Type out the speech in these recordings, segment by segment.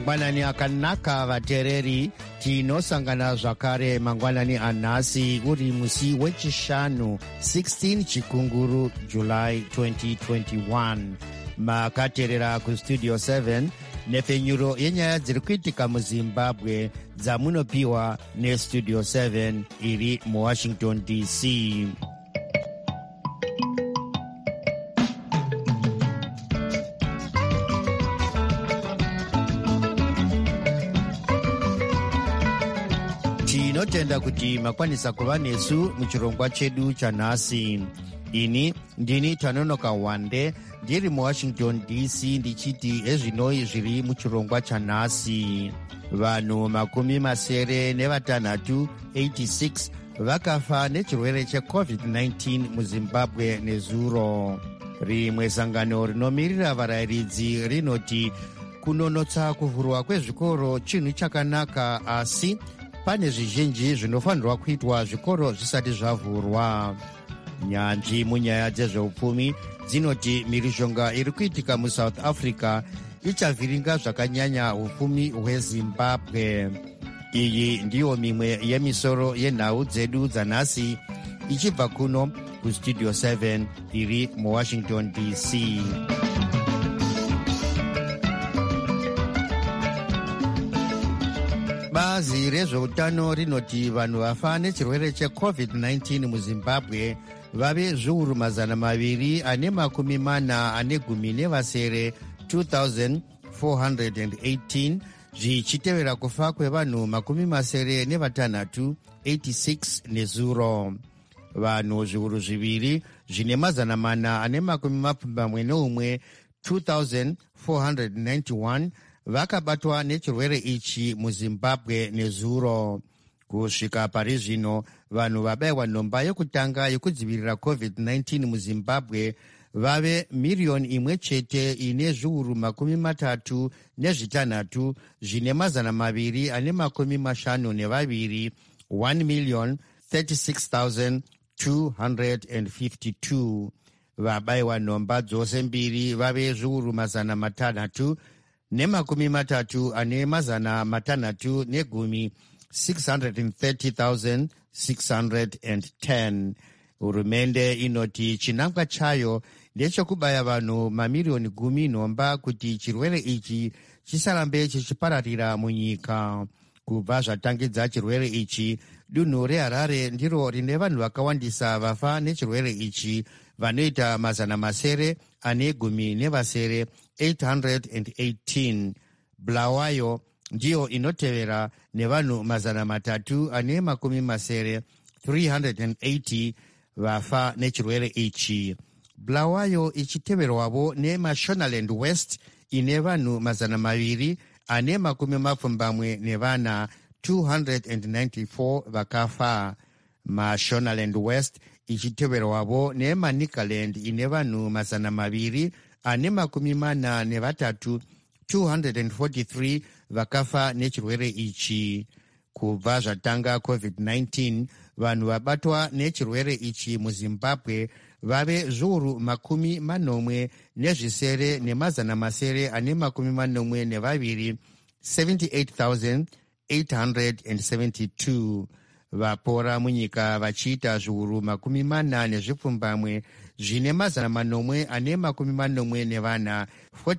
mangwanani akanaka vateereri, tinosangana zvakare mangwanani anhasi uri musi wechishanu 16 chikunguru July 2021. Makateerera kustudio 7 nepfenyuro yenyaya dziri kuitika muzimbabwe dzamunopiwa nestudio 7 iri muwashington DC. Tinotenda kuti makwanisa kuva nesu muchirongwa chedu chanhasi. Ini ndini Tanonoka Wande, ndiri muwashington DC, ndichiti ezvinoi zviri muchirongwa chanhasi. Vanhu 86 vakafa nechirwere cheCovid-19 muZimbabwe nezuro. Rimwe sangano rinomirira varayiridzi rinoti kunonotsa kuvhurwa kwezvikoro chinhu chakanaka, asi pane zvizhinji zvinofanirwa kuitwa zvikoro zvisati zvavhurwa. Nyanzvi munyaya dzezveupfumi dzinoti mhirizhonga iri kuitika muSouth Africa ichavhiringa zvakanyanya upfumi hweZimbabwe. Iyi ndiyo mimwe yemisoro yenhau dzedu dzanhasi, ichibva kuno kustudio 7 iri muwashington DC. Bazi rezveutano rinoti vanhu vafa nechirwere cheCovid-19 muZimbabwe vave zviuru 240 2418, zvichitevera kufa kwevanhu 86 nezuro. Vanhu zviuru zviviri zvine 421 2491 vakabatwa nechirwere ichi muZimbabwe nezuro. Kusvika pari zvino, vanhu vabayiwa nhomba yekutanga yekudzivirira COVID-19 muZimbabwe vave 1,136,252 zvine 252 1,036,252. Vabayiwa nhomba dzose mbiri vave zviuru 630,610 630,610. Hurumende inoti chinangwa chayo ndechekubaya vanhu mamirioni 10 nhomba kuti chirwere ichi chisarambe chichipararira munyika. Kubva zvatangidza chirwere ichi, dunhu reHarare ndiro rine vanhu vakawandisa vafa nechirwere ichi, vanoita 917 818. Bulawayo ndiyo inotevera nevanhu 370 380 vafa nechirwere ichi. Bulawayo ichiteverwavo neMashonaland West ine vanhu 274 294 vakafa. Mashonaland West ichiteverwavo neManicaland ine vanhu 243 243 vakafa nechirwere ichi. Kubva zvatanga COVID-19, vanhu vabatwa nechirwere ichi muZimbabwe vave zviuru 40 nezvisere ne 78,872. Vapora munyika vachiita zviuru 40 zvine 444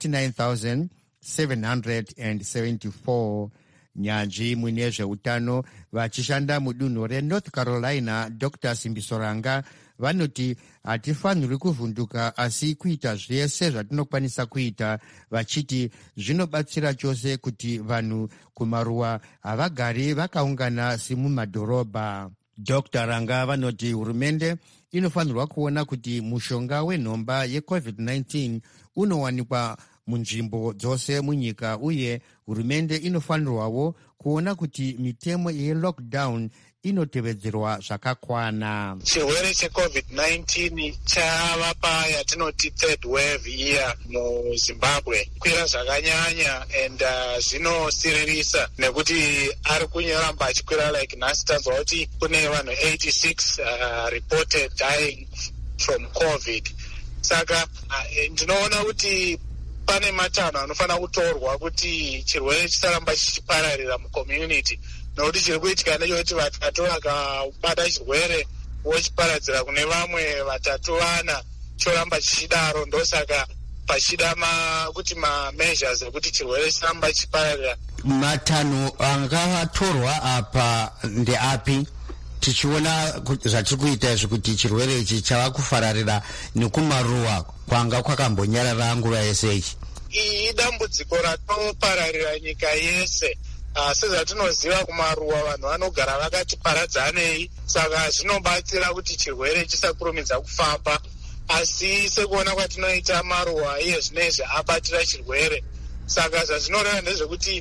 49,774. Nyanzvi mune zveutano vachishanda mudunhu reNorth Carolina, Dr. Simbisoranga, vanoti hatifanirwi kuvhunduka asi kuita zvese zvatinokwanisa kuita, vachiti zvinobatsira chose kuti vanhu kumaruwa havagari vakaungana semumadhorobha. Dr. Ranga vanoti hurumende inofanirwa kuona kuti mushonga wenhomba yeCovid-19 unowanikwa munzvimbo dzose munyika, uye hurumende inofanirwawo kuona kuti mitemo yelockdown inotevedzerwa zvakakwana. Chirwere cheCovid-19 chava payatinoti third wave iya muZimbabwe. Kwira zvakanyanya and zvinosiririsa nekuti ari kunyaramba achikwira, like nhasi tanzwa kuti kune vanhu 86 reported dying from COVID. Saka ndinoona kuti pane matanho anofanira kutorwa kuti chirwere chisaramba chichipararira mucommunity, nokuti chiri kuitika ndechekuti vatatu vakabata chirwere vochiparadzira kune vamwe vatatu vana choramba chichidaro. Ndosaka pachida kuti mameasures ekuti chirwere chisaramba chichipararira. Matanho angatorwa apa ndeapi? Tichiona zvatiri kuita izvi kuti chirwere ichi chava kufararira nekumaruwa kwanga kwakambonyarara nguva yese ichi. Iyi dambudziko ratopararira nyika yese. Sezvatinoziva kumaruwa vanhu vanogara vakati paradzanei, saka zvinobatsira kuti chirwere chisakurumidza kufamba. Asi sekuona kwatinoita maruwa iye zvinezvi abatira chirwere, saka zvazvinoreva ndezvekuti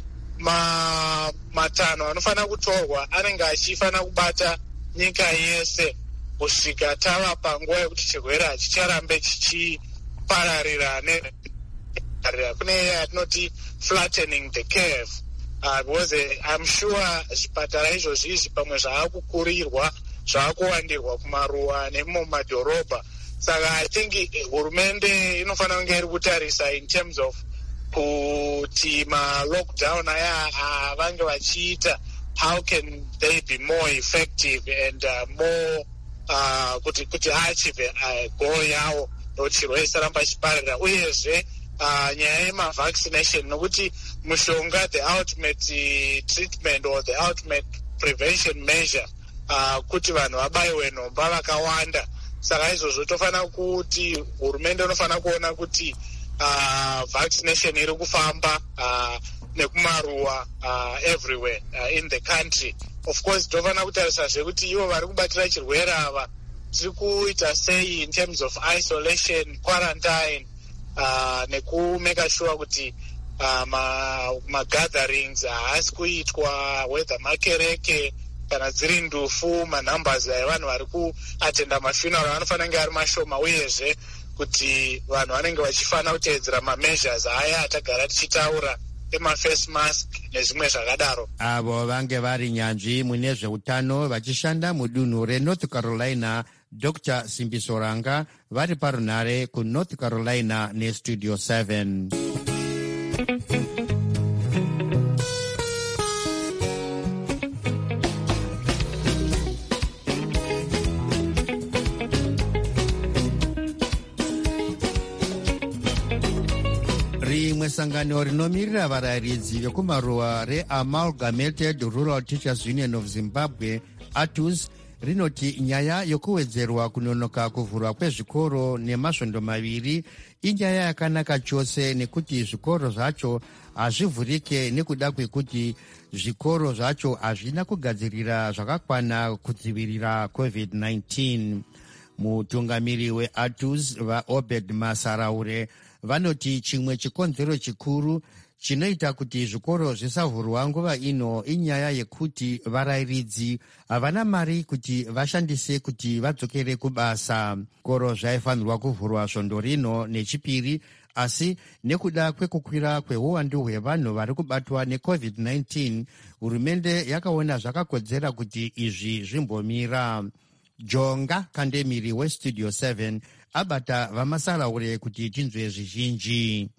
matanho anofanira kutorwa anenge achifanira kubata nyika yese kusvika tava panguva yekuti chirwere hachicharambe chichipararira kune yatinoti flattening the curve. Because I'm sure zvipatara izvozvi izvi pamwe zvaakukurirwa, zvaakuwandirwa kumaruwa nemumadhorobha. Saka I think hurumende inofanira kunge iri kutarisa in terms of kuti ma-lockdown aya vange vachiita, how can they be more effective and more kuti achieve goal yawo nokuti chirwere chisaramba chipararira. Uyezve nyaya yemavaccination, nokuti mushonga the ultimate treatment or the ultimate prevention measure kuti vanhu vabayiwe nhomba vakawanda. Saka izvozvo tofanira kuti hurumende inofanira kuona kuti vaccination iri kufamba nekumaruwa everywhere in the country. Of course tofanira kutarisazve kuti ivo vari kubatira chirwere ava tiri kuita sei in terms of isolation, quarantine, nekumeka sure kuti magatherings haasi kuitwa, whether makereke kana dziri ndufu, manumbers evanhu vari kuatenda mafuneral anofanira kunge ari mashoma, uyezve kuti vanhu vanenge vachifanira kuteedzera mameasures aya atagara tichitaura emaface mask nezvimwe zvakadaro. Avo vange vari nyanzvi mune zveutano vachishanda mudunhu reNorth Carolina, Dr. Simbiso Ranga, vari parunhare kuNorth Carolina neStudio 7. Rimwe sangano rinomirira varayiridzi vekumaruwa reAmalgamated Rural Teachers Union of Zimbabwe, ATUZ, rinoti nyaya yokuwedzerwa kunonoka kuvhurwa kwezvikoro nemasvondo maviri inyaya yakanaka chose, nekuti zvikoro zvacho hazvivhurike nekuda kwekuti zvikoro zvacho hazvina kugadzirira zvakakwana kudzivirira COVID-19. Mutungamiri weATUZ vaObed Masaraure vanoti chimwe chikonzero chikuru chinoita kuti zvikoro zvisavhurwa nguva ino inyaya yekuti varayiridzi havana mari kuti vashandise kuti vadzokere kubasa. Zvikoro zvaifanirwa kuvhurwa svondo rino nechipiri, asi nekuda kwekukwira kweuwandu hwevanhu vari kubatwa neCovid-19, hurumende yakaona zvakakodzera kuti izvi zvimbomira. Jonga Kandemiri weStudio 7 abata vamasaraure kuti tinzwe zvizhinji.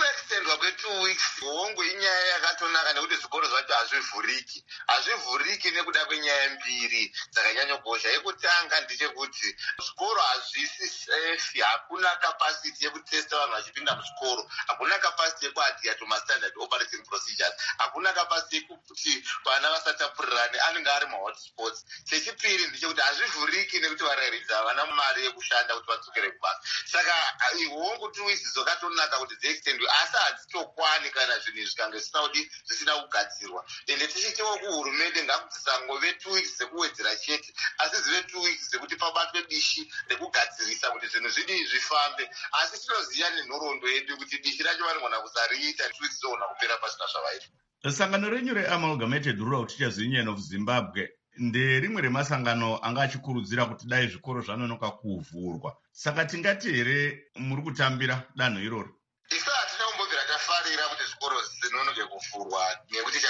Hongu inyaya yakatonaka nekuti zvikoro zvacho hazvivhuriki nekuda kwenyaya mbiri dzakanyanyokosha. Yekutanga ndechekuti zvikoro hazvisi safe, hakuna capacity yekutesta vanhu vachipinda muzvikoro, hakuna capacity yekuadhere to standard operating procedures, hakuna capacity yekuti vana vasatapurirane anenge ari mahotspots. Chechipiri ndechekuti hazvivhuriki nekuti varayiridzi havana mari yekushanda kuti vadzokere kubasa. Saka hongu 2 weeks dzakatonaka kuti dziextendwe, asi hadzitokwani kana zvinhu zvikange zvisina kugadzirwa. Ende tichitiwo kuhurumende ngakudzisangove 2 weeks dzekuwedzera chete, asi zive 2 weeks dzekuti pabatwe dishi rekugadzirisa kuti zvinhu zvidi zvifambe. Asi tinoziva nenhoroondo yedu kuti dishi racho vanogona kusariita 2 weeks dzogona kupera pasina zvavaita. Sangano renyu reAmalgamated Rural Teachers Union of Zimbabwe nderimwe remasangano anga achikurudzira kuti dai zvikoro zvanonoka kuvhurwa. Saka tingati here muri kutambira danho iroro? Isu hatina kumbobvira tafarira kuti zvikoro zvinonoke kuvhurwa nekuti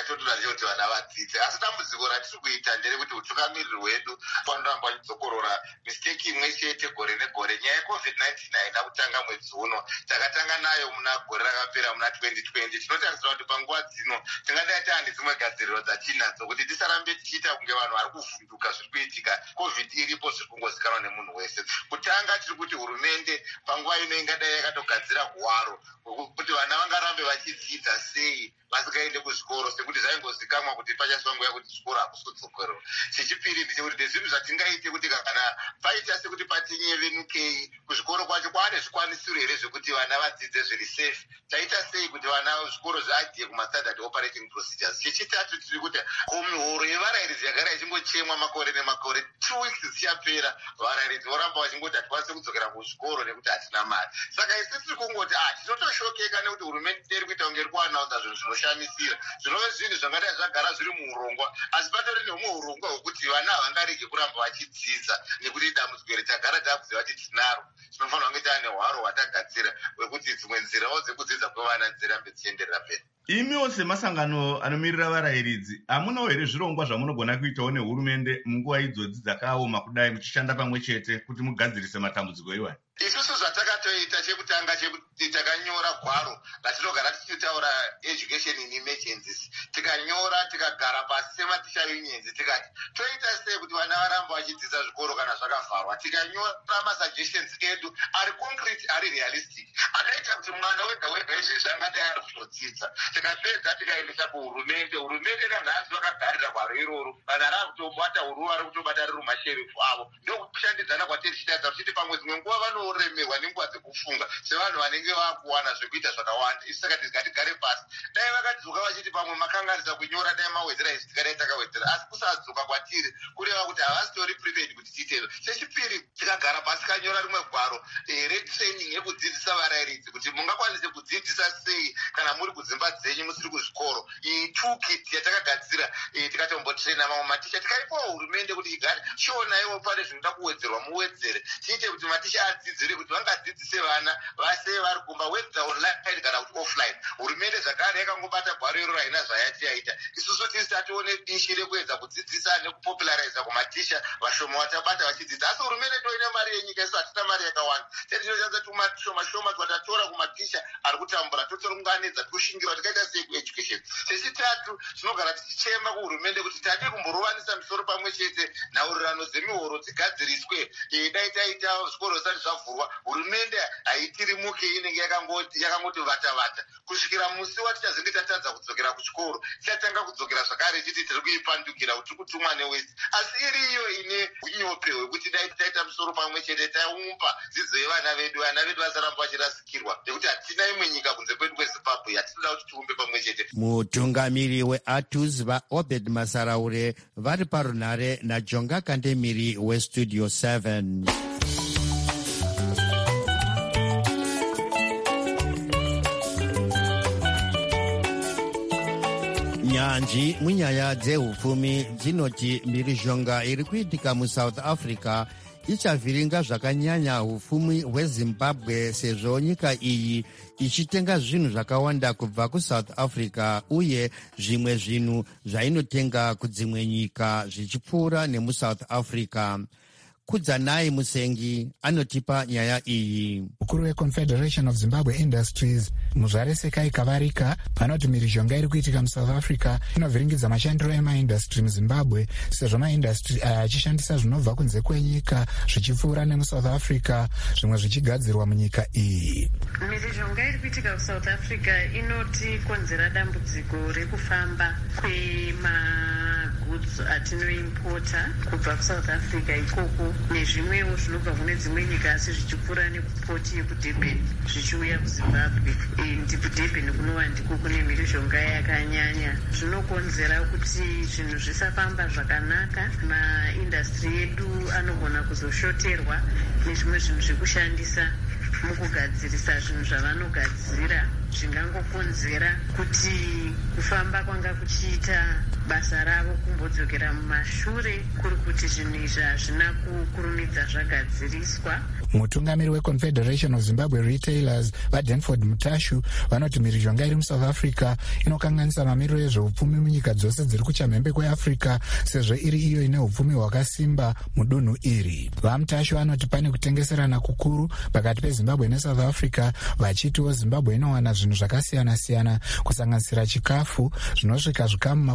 totoda kuti vana vadzidze. Asi dambudziko ratiri kuita nderekuti utungamiriri hwedu panoramba vachidzokorora misteki imwe chete gore negore. Nyaya yeCovid-19 haina kutanga mwedzi uno, takatanga nayo muna gore rakapera muna 2020. Tinotarisira kuti panguva dzino tingadai taane dzimwe gadziriro dzatinadzo kuti tisarambe tichiita kunge vanhu vari kuvhunduka zviri kuitika. COVID iripo zviri kungozikanwa nemunhu wese. Kutanga tiri kuti hurumende panguva ino ingadai yakatogadzira hwaro kuti vana vangarambe vachidzidza sei vasingaende kuzvikoro, sekuti zvaingozikamwa kuti pachaswa nguva yekuti zvikoro hakusi kudzokerwa. Chechipiri ndechekuti ndezvinhu zvatingaite kuti kana paita sekuti patinyevenukei kuzvikoro kwacho kwaane zvikwanisiro here zvekuti vana vadzidze zviri safe. Taita sei kuti vana zvikoro zvaadhiye kumastandard operating procedures. Chechitatu tiri kuti mihoro yevarairidzi yagara ichingochemwa makore nemakore, 2 weeks dzichapera varairidzi voramba vachingoti hatikwanisi kudzokera kuzvikoro nekuti hatina mari. Saka isi tiri kungoti tinotoshokeka nekuti hurumende iri kuita kunge iri kuanaudza zvinhu zvinoshamisira, zvinove zvinhu zvangadai zvagara zviri muurongwa, asi patori nemumwe urongwa hwekuti vana havangarege kuramba vachidzidza nekuti dambudziko iri tagara takuziva kuti tinaro. Tinofanira kunge taane hwaro hwatagadzira hwekuti dzimwe nzirawo dzekudzidza kwevana dzirambe dzichienderera mberi. Imiwo semasangano anomirira varairidzi, hamunawo here zvirongwa zvamunogona kuitawo nehurumende munguva idzodzi dzakaoma kudai muchishanda pamwe chete kuti mugadzirise matambudziko iwayo? Isusu zvatakatoita chekutanga chekuti takanyora gwaro ratinogara tichitaura education in emergencies, tikanyora tikagara pasi sematicha unionzi tikati toita sei kuti vana varamba vachidzidza zvikoro kana zvakavharwa. Tikanyora masuggestions edu ari concrete ari realistic anoita kuti mwana wega wega izvezvi angadai ari kutodzidza. Tikapedza tikaendesa kuhurumende, hurumende nanhasi vakagarira gwaro iroro, kana raakutobata huruva vari kutobata riri mumasherefu avo. Ndokushandidzana kwatiri tichitaridza kuti pamwe dzimwe nguva vanoremerwa nenguva dzekufunga sevanhu vanenge vakuwana zvekuita zvakawanda. Isi saka tisigare pasi. Dai vakadzoka vachiti pamwe makanganisa kunyora dai mawedzera isi tikadai takawedzera, asi kusadzoka kwatiri kureva kuti havasitori prepared kuti tiitezo. Chechipiri tikagara pasi kanyora rimwe gwaro retraining yekudzidzisa varairidzi kuti mungakwanise kudzidzisa sei kana muri kudzimba dzenyu musiri kuzvikoro. Toolkit yatakagadzira tikatombotraina mamwe maticha tikaipawo hurumende kuti igare chionaiwo pane zvinoda kuwedzerwa muwedzere, tiite kuti maticha adzidzire kuti vangadzidzise vana vase vari kumba whether online kana kuti offline. Hurumende zvakare yakangobata gwaro iroro haina zvayati yaita. Isusu tisi tatione dishi rekuedza kudzidzisa nekupopulariza kumaticha vashoma vatabata vachidzidza, asi hurumende ndoine mari yenyika, isu hatina mari yakawanda. Tinotshanza tumashoma twatatora kumaticha ari kutambura totounganidza toshingira tikaita sei kueducation. Chechitatu tinogara tichichema kuhurumende kuti tade kumborovanisa misoro pamwe chete, nhaurirano dzemihoro dzigadziriswe. Dai taita zvikoro zvisati zvavhurwa, hurumende haitirimuke, inenge yakangoti vata-vata kusvikira musi watichazenge tatadza kudzokera kuchikoro. Tichatanga kudzokera zvakare chiti tiri kuipandukira kuti tiri kutumwa newesi, asi iriyo ine unyope hwekuti dai taita musoro pamwe chete taumba dzidzo yevana vedu, vana vedu vasaramba vachirasikirwa nekuti hatina imwe nyika kunze kwedu kweZimbabwe yatinoda kuti tiumbe pamwe chete. Mutungamiri weATUS vaObed Masaraure vari parunhare naJonga Kandemiri weStudio 7. Nyanzvi munyaya dzehupfumi dzinoti mhirizhonga iri kuitika muSouth Africa ichavhiringa zvakanyanya hupfumi hweZimbabwe sezvo nyika iyi ichitenga zvinhu zvakawanda kubva kuSouth Africa uye zvimwe zvinhu zvainotenga kudzimwe nyika zvichipfuura nemuSouth Africa. Kudzanai Musengi anotipa nyaya iyi. Mukuru weConfederation of Zimbabwe Industries Muzvare Sekai Kavarika anoti mhirizhonga iri kuitika muSouth Africa inovhiringidza mashandiro emaindastry muZimbabwe sezvo maindastry aya achishandisa zvinobva kunze kwenyika zvichipfuura nemuSouth Africa, zvimwe zvichigadzirwa munyika iyi. Mhirizhonga iri kuitika kuSouth Africa inotikonzera dambudziko rekufamba kwemagoods atinoimpota kubva kuSouth Africa ikoko nezvimwewo zvinobva kune dzimwe nyika asi zvichipfuura nekupoti yekuDurban zvichiuya kuZimbabwe. NdikuDurban kunowandiko kune mhirizhonga yakanyanya, zvinokonzera kuti zvinhu zvisafamba zvakanaka. Maindastry edu anogona kuzoshoterwa nezvimwe zvinhu zvekushandisa mukugadzirisa zvinhu zvavanogadzira, zvingangokonzera kuti kufamba kwanga kuchiita basa ravo kumbodzokera mumashure kuri kuti zvinhu izvi hazvina kukurumidza zvagadziriswa. Mutungamiri weConfederation of Zimbabwe Retailers vaDanford Mutashu vanoti mhirizhonga iri muSouth Africa inokanganisa mamiriro ezveupfumi munyika dzose dziri kuchamhembe kweAfrica sezvo iri iyo ine upfumi hwakasimba mudunhu iri. VaMutashu vanoti pane kutengeserana kukuru pakati peZimbabwe neSouth Africa, vachitiwo Zimbabwe inowana zvinhu zvakasiyana-siyana kusanganisira chikafu zvinosvika zvikamu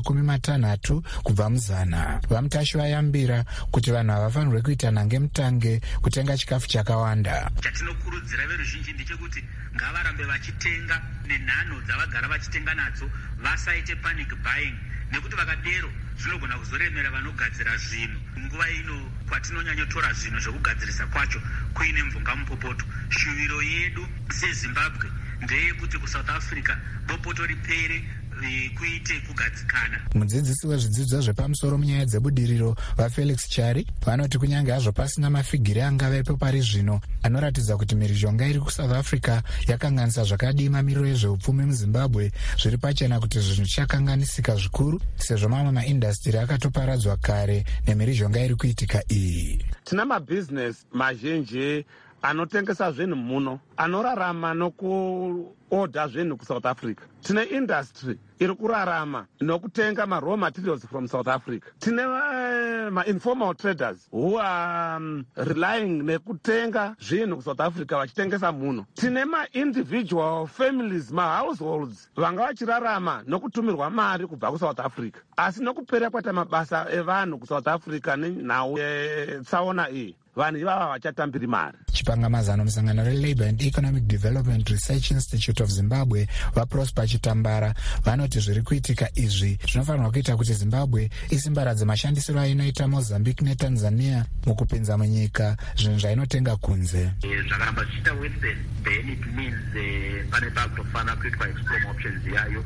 60 kubva muzana. VaMutashu vayambira kuti vanhu havafanirwe kuita nangemutange kutenga chikafu chakawanda. Chatinokurudzira veruzhinji ndechekuti ngavarambe vachitenga nenhano dzavagara vachitenga nadzo, vasaite panic buying, nekuti vakadero zvinogona kuzoremera vanogadzira zvinhu. Nguva ino kwatinonyanyotora zvinhu zvokugadzirisa kwacho kuine mvunga mupopoto. Shuviro yedu seZimbabwe ndeyekuti kuSouth Africa bopoto ripere kuite kugadzikana. Mudzidzisi wezvidzidzo zvepamusoro munyaya dzebudiriro vaFelix Chari vanoti kunyange hazvo pasina mafigiri angavepo pari zvino anoratidza kuti mhirizhonga iri kuSouth Africa yakanganisa zvakadii mamiriro ezveupfumi muZimbabwe, zviri pachena kuti zvinhu zvichakanganisika zvikuru sezvo mamwe maindastiri akatoparadzwa kare nemhirizhonga iri kuitika iyi. Tina mabhizinesi mazhinji anotengesa zvinhu muno anorarama nokuodha zvinhu kuSouth Africa. Tine industry iri kurarama nokutenga ma-raw materials from South Africa. Tine ma-informal traders who are relying nekutenga zvinhu kuSouth Africa vachitengesa muno. Tine ma-individual families, ma-households vanga vachirarama nokutumirwa mari kubva kuSouth Africa. Asi nokupera kwaita mabasa evanhu kuSouth Africa nenhau yetsaona iyi, vanhu ivava vachatambiri mari. Chipangamazano musangano reLabour and Economic Development Research Institute of Zimbabwe vaProsper Chitambara vanoti zviri kuitika izvi zvinofanirwa kuita kuti Zimbabwe isimbaradze mashandisiro ainoita Mozambique neTanzania mukupinza munyika zvinhu zvainotenga kunze. Zvakaramba zvichita Western then it means pane pakutofana kuitwa explore options yayo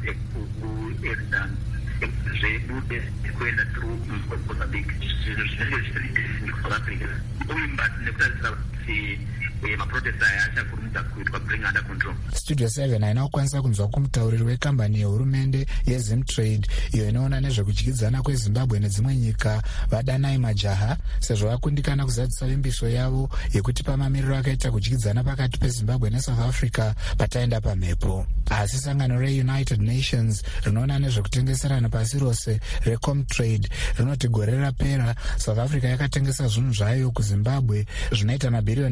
ekuenda zvebude kuenda through Mozambique. Zvinhu zvinenge zvichiri kuSouth Africa uimba nekutarisira kuti maprotesta aya achakurumidza kuitwa bring under control. Studio 7 haina kukwanisa kunzwa kumutauriri wekambani yehurumende yeZimtrade iyo inoona nezvekudyidzana kweZimbabwe nedzimwe nyika vaDanai Majaha sezvo vakundikana kuzadzisa vimbiso yavo yekuti pamamiriro akaita kudyidzana pakati peZimbabwe neSouth Africa pataenda pamhepo. Asi sangano reUnited Nations rinoona nezvekutengeserana pasi rose reComtrade rinoti gore rapera South Africa yakatengesa zvinhu zvayo kuZimbabwe zvinoita mabhiriyoni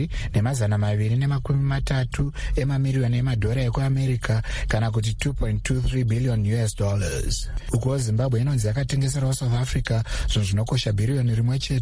2,230 emamiliyoni emadhora ekuAmerica kana kuti $2.23 billion. Ukuwo Zimbabwe inonzi yakatengeserawo South Africa zvinhu zvinokosha bhiriyoni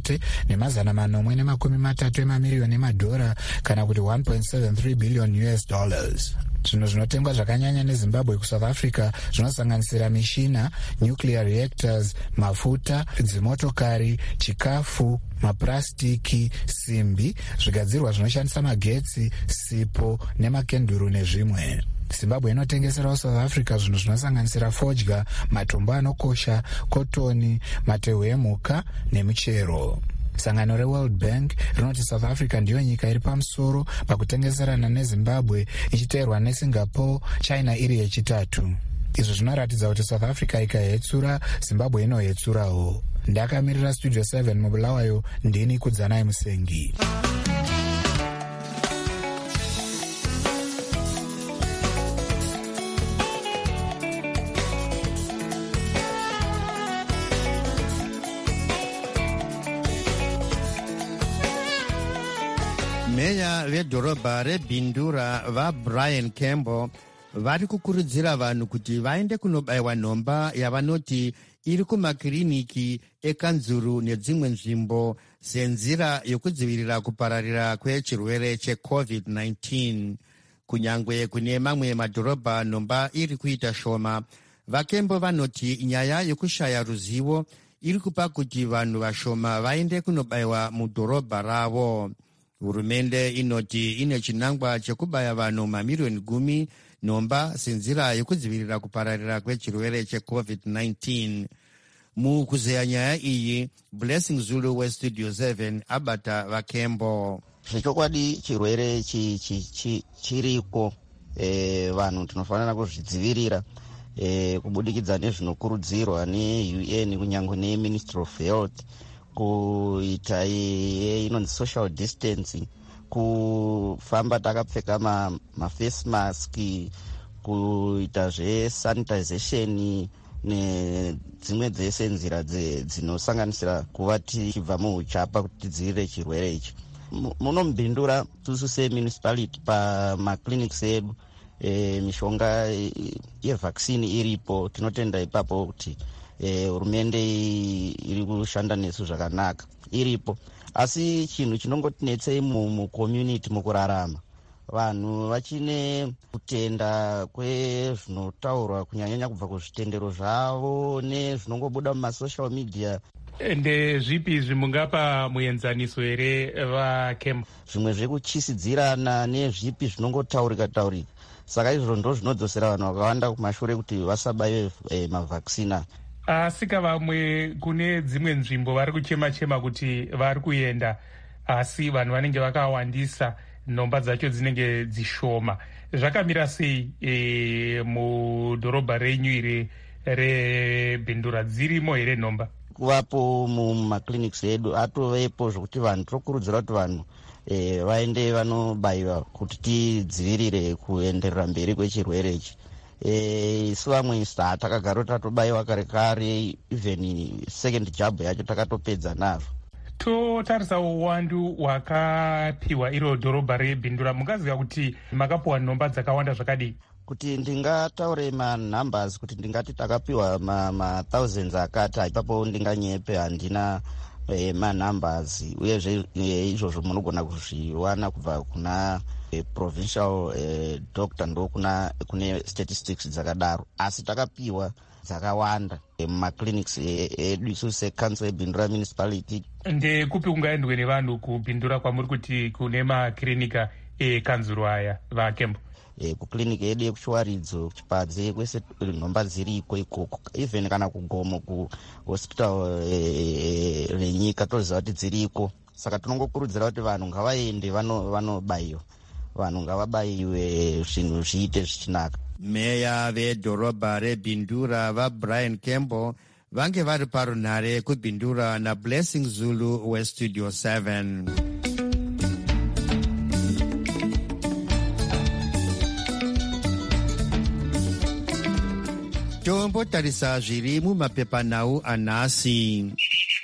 1,430 emamiliyoni emadhora kana kuti $1.73 billion. Zvinhu zvinotengwa zvakanyanya neZimbabwe kuSouth Africa zvinosanganisira mishina, nuclear reactors, mafuta, dzimotokari, chikafu, mapurasitiki, simbi, zvigadzirwa zvinoshandisa magetsi, sipo nemakenduru nezvimwe. Zimbabwe inotengeserawo South Africa zvinhu zvinosanganisira fodya, matombo anokosha, kotoni, matehwe emhuka nemichero. Sangano reWorld Bank rinoti South Africa ndiyo nyika iri pamusoro pakutengeserana neZimbabwe ichiteerwa neSingapore, China iri yechitatu. Izvo zvinoratidza kuti South Africa ikahetsura, Zimbabwe inohetsurawo. Ndakamirira Studio 7 mubulawayo, ndini Kudzanai Musengi. Meya vedhorobha reBindura vaBrian Campbell vari kukurudzira vanhu kuti vaende kunobayiwa nhomba yavanoti iri kumakiriniki ekanzuru nedzimwe nzvimbo senzira yokudzivirira kupararira kwechirwere cheCovid-19. Kunyangwe kune mamwe madhorobha nhomba iri kuita shoma, vaCampbell vanoti nyaya yokushaya ruzivo iri kupa kuti vanhu vashoma vaende kunobayiwa mudhorobha ravo. Hurumende inoti ine chinangwa chekubaya vanhu mamiliyoni 10 nhomba senzira yokudzivirira kupararira kwechirwere cheCovid-19. Mukuzeya nyaya iyi, Blessing Zulu weStudio 7 abata vaCampbell. Zvechokwadi chirwere chiriko, vanhu tinofanira kuzvidzivirira kubudikidza nezvinokurudzirwa neUN kunyange neMinistry of Health, kuita inonzi social distancing, kufamba takapfeka maface mask, kuita zvesanitization nedzimwe dzese nzira dzinosanganisira kuva tichibva muuchapa kuti tidzivirire chirwere ichi. Muno mubhindura tisu semunicipality pamaclinics edu mishonga yevaccine iripo. Tinotenda ipapo kuti hurumende iri kushanda nesu zvakanaka, iripo. Asi chinhu chinongotinetsei mucommunity mukurarama, vanhu vachine kutenda kwezvinotaurwa kunyanyanya kubva kuzvitendero zvavo nezvinongobuda mumasocial media. Ndezvipi zvimungapa muenzaniso here vakembo? Zvimwe zvekuchisidzirana nezvipi zvinongotaurika. Saka izvo ndo zvinodzosera vanhu vakawanda kumashure kuti vasabayiwe mavhaksina. Asika vamwe kune dzimwe nzvimbo vari kuchema kuti vari kuenda, asi vanhu vanenge vakawandisa, nhomba dzacho dzinenge dzishoma. Zvakamira sei mudhorobha renyu ire reBhindura? Dzirimo here nhomba? Kuvapo mumaclinics edu atovepo zvokuti vanhu tokurudzira kuti vanhu vaende vanobayiwa kuti tidzivirire kuenderera mberi kwechirwere ichi. Isu vamwe takagara tatobayiwa kare, even second jab yacho takatopedza nazvo. Totarisa uwandu hwakapiwa iro dhorobha reBhindura, mungaziva kuti makapiwa nhomba dzakawanda zvakadii? Kuti ndingataure manumbers kuti ndingati takapiwa ma-thousands akati, ipapo ndinganyepe, handina manumbers. Uyezve izvozvo munogona kuzviwana kubva kuna provincial doctor ndo kune statistics dzakadaro, asi takapiwa dzakawanda mumaclinics edu isu secouncil yeBhindura municipality. Ndekupi kungaendwe nevanhu kuBhindura kwamuri kuti kune makirinika ekanzuro aya vakembo? Kuclinic yedu yekuchiwaridzo Chipadze kwese nhomba dziriko ikoko, even kana kuGomo kuhospital renyika toziva kuti dziriko. Saka tinongokurudzira kuti vanhu ngavaende vanobayiwa, vanhu ngavabayiwe, zvinhu zviite zvichinaka. Meya vedhorobha reBhindura vaBrian Campbell vange vari parunhare kuBhindura naBlessing Zulu weStudio 7. Tombotarisa zviri mumapepanhau anhasi.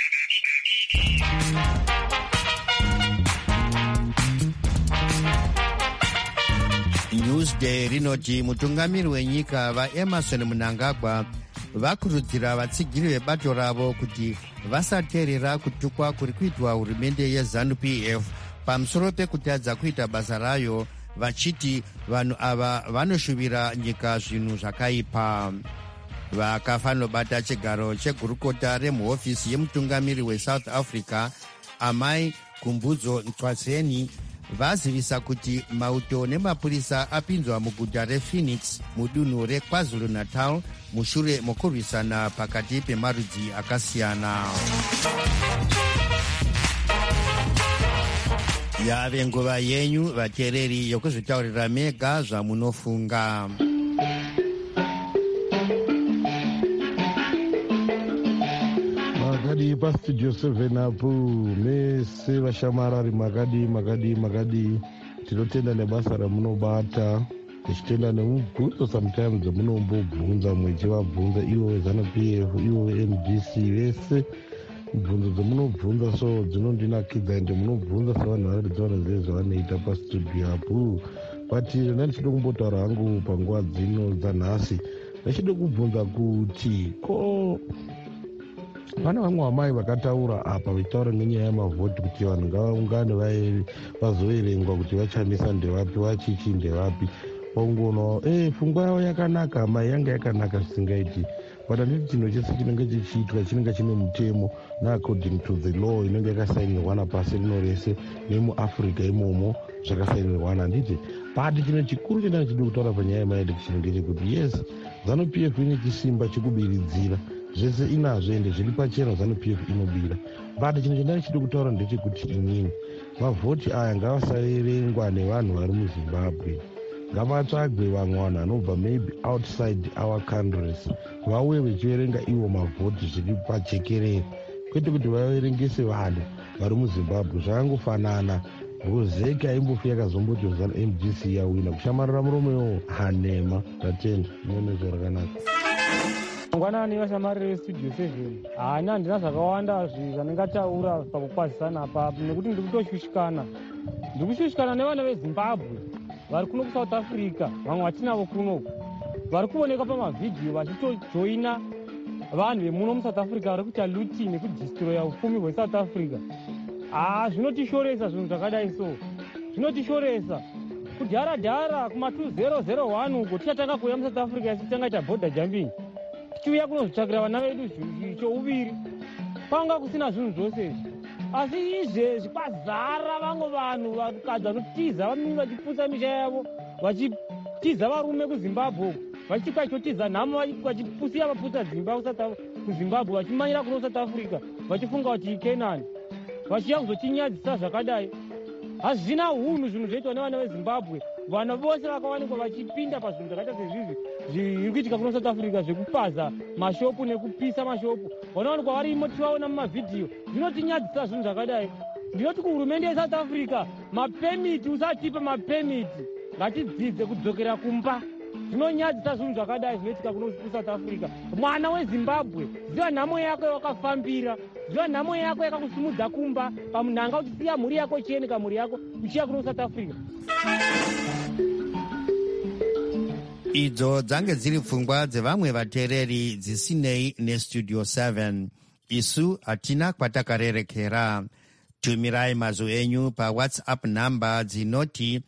Newsday rinoti mutungamiri wenyika vaEmerson Mnangagwa vakurudzira vatsigiri vebato ravo kuti vasateerera kutukwa kuri kuitwa hurumende yeZANU-PF pamusoro pekutadza kuita basa rayo, vachiti vanhu ava vanoshuvira nyika zvinhu zvakaipa. Vakafanobata chigaro chegurukota remuhofisi yemutungamiri weSouth Africa Amai Kumbudzo Ntswatseni vazivisa kuti mauto nemapurisa apinzwa muguta rePhoenix mudunhu reKwaZulu-Natal mushure mokurwisana pakati pemarudzi akasiyana. Yave nguva yenyu vateereri yokuzvitaurira mega zvamunofunga. Makadi pastudio 7 apo mese vashamarari makadi tinotenda nebasa ramunobata, tichitenda nemubvunzo sometimes dzemunombobvunza mwechivabvunza ivo veZANU-PF ivo veMDC vese mubvunzo dzemunobvunza, so dzinondinakidza ende munobvunza savanhu varidza vanoziva zvavanoita pastudio apo. But ndichida kumbotaura hangu panguva dzino dzanhasi, ndichida kubvunza kuti ko pane vamwe vamai vakataura apa vachitaura nenyaya yamavhoti kuti vanhu ngavaungane vazoverengwa kuti vachamisa ndevapi vachichi ndevapi. Waungoona pfungwa yavo yakanaka, mai yanga yakanaka zvisingaiti, but handiti chinhu chese chinenge chichiitwa chinenge chine mutemo neaccording to the law inenge yakasainirwa napasi rino rese nemuafrica imomo zvakasainirwa. Handiti but chinhu chikuru chendanga chidi kutaura panyaya yemaelection ngechekuti yes, ZANU-PF ine chisimba chekubiridzira zvese inazvo ende zviri pachena, ZANU-PF inobira. But chinhu chendanga chidi kutaura ndechekuti inini mavhoti aya ngavasaverengwa nevanhu vari muZimbabwe. ngavatsvagwe vamwe vanhu vanobva maybe outside our countries vauye vechiverenga ivo mavhoti zviri pajekerere, kwete kuti vaverengese vanhu vari muzimbabwe. zvakangofanana rozeka imbofi yakazomboti mgc yawina kushamarira muromo iwo hanema. tatenda inonezo rakanaka. mangwanani vashamariri vestudio 7 handina zvakawanda zvandingataura pakukwazisana apa nekuti ndiri kutoshushikana nevana vezimbabwe vari kuno kusouth africa, vamwe vatinavo kunoku vari kuoneka pamavhidhiyo vachitojoina vanhu vemuno musouth africa vari kuita luti nekudhistroya upfumi hwesouth africa. Zvinotishoresa zvinhu zvakadai so, zvinotishoresa. Kudhara kuma2001 uko tichatanga kuuya musouth africa tichitanga ita border jumping, tichiuya kunozvitsvagira vana vedu chouviri, kwanga kusina zvinhu zvose. Asi izvezvi kwazara vamwe vanhu vakadzi vanotiza vachiputsa misha yavo, vachitiza varume kuzimbabwe, vachichikwa ichotiza nhamo vachipusiya vaputsa dzimba kuzimbabwe, vachimanyira kuno south africa vachifunga kuti ikenani, vachiya kuzotinyadzisa zvakadai. Hazvina unhu zvinhu zvoitwa nevana vezimbabwe. Vanhu vose vakawanikwa vachipinda pazvinhu zvakaita sezvizvi zviri kuitika kuno south africa, zvekupaza mashopu nekupisa mashopu, vanowanikwa varimo tivaona mumavhidhiyo. Zvinotinyadzisa zvinhu zvakadai. Ndinoti kuhurumende yesouth africa, mapemiti usatipa mapemiti, ngatidzidze kudzokera kumba. Zvinonyadzisa zvinhu zvakadai zvinoitika kuno south africa. Mwana wezimbabwe, ziva nhamo yako yakafambira, ziva nhamo yako yakakusumudza kumba pamunhanga kuti siya mhuri yako chienika mhuri yako uchiya kuno south africa. Idzo dzange dziri pfungwa dzevamwe vateereri dzisinei nestudio 7. Isu hatina kwatakarerekera. Tumirai mazwi enyu pawhatsapp namba dzinoti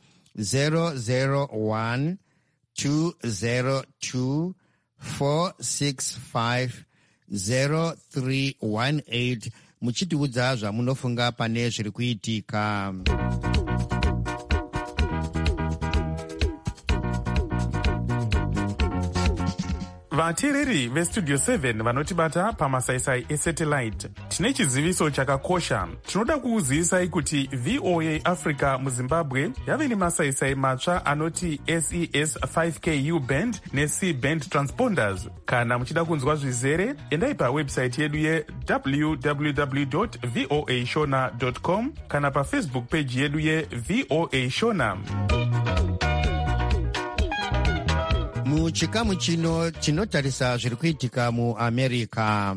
001 202 465 0318 muchitiudza zvamunofunga pane zviri kuitika. vateereri vestudio 7 vanotibata pamasaisai esatellite, tine chiziviso chakakosha. Tinoda kukuzivisai kuti VOA Africa muzimbabwe yave nemasaisai matsva anoti SES 5Ku band neC band transponders. Kana muchida kunzwa zvizere, endai pawebsite yedu ye-www.voashona.com kana pafacebook page yedu ye-VOA Shona. Muchikamu chino chinotarisa zviri kuitika muAmerica.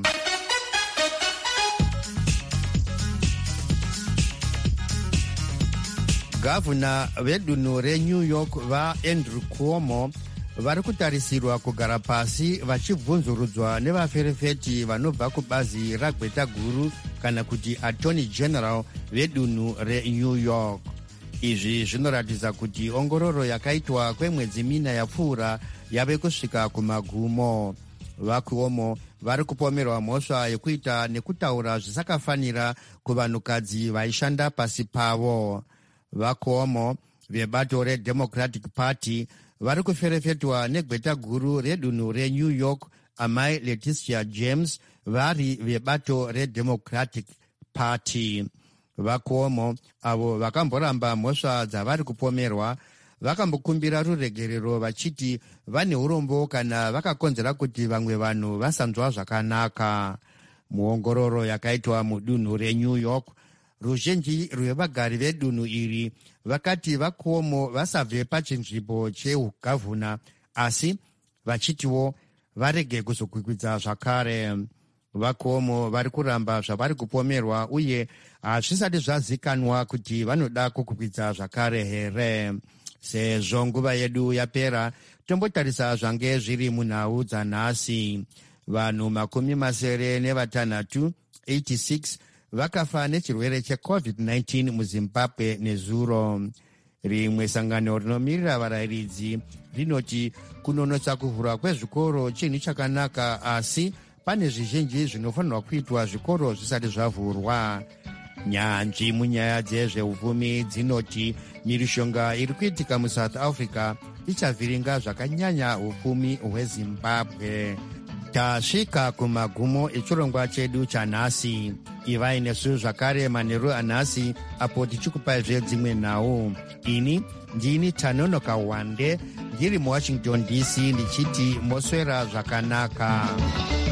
Gavana vedunhu reNew York vaAndrew Cuomo vari kutarisirwa kugara pasi vachibvunzurudzwa nevaferefeti vanobva kubazi ragweta guru kana kuti attorney general vedunhu reNew York. Izvi zvinoratidza kuti ongororo yakaitwa kwemwedzi mina yapfuura yave kusvika kumagumo. VaCuomo vari kupomerwa mhosva yekuita nekutaura zvisakafanira kuvanhukadzi vaishanda pasi pavo. VaCuomo vebato reDemocratic Party vari kuferefetwa negweta guru redunhu reNew York amai Leticia James vari vebato reDemocratic Party. VaCuomo avo vakamboramba mhosva dzavari kupomerwa vakambokumbira ruregerero vachiti vane urombo kana vakakonzera kuti vamwe vanhu vasanzwa zvakanaka. Muongororo yakaitwa mudunhu reNew York, ruzhinji rwevagari vedunhu iri vakati VaCuomo vasabve pachinzvimbo cheugavhuna, asi vachitiwo varege kuzokwikwidza zvakare. VaCuomo vari kuramba zvavari kupomerwa uye hazvisati zvazikanwa kuti vanoda kukwikwidza zvakare here. Sezvo nguva yedu yapera, tombotarisa zvange zviri munhau dzanhasi. Vanhu 76 86 vakafa nechirwere cheCovid-19 muZimbabwe nezuro. Rimwe sangano rinomirira varayiridzi rinoti kunonotsa kuvhurwa kwezvikoro chinhu chakanaka, asi pane zvizhinji zvinofanirwa kuitwa zvikoro zvisati zvavhurwa. Nyanzvi munyaya dzezveupfumi dzinoti mhirizhonga iri kuitika muSouth Africa ichavhiringa zvakanyanya upfumi hweZimbabwe. tasvika kumagumo echirongwa chedu chanhasi. Ivai nesu zvakare manheru anhasi apo tichikupaizve dzimwe nhau. Ini ndini Tanonoka Wande ndiri muWashington DC ndichiti moswera zvakanaka.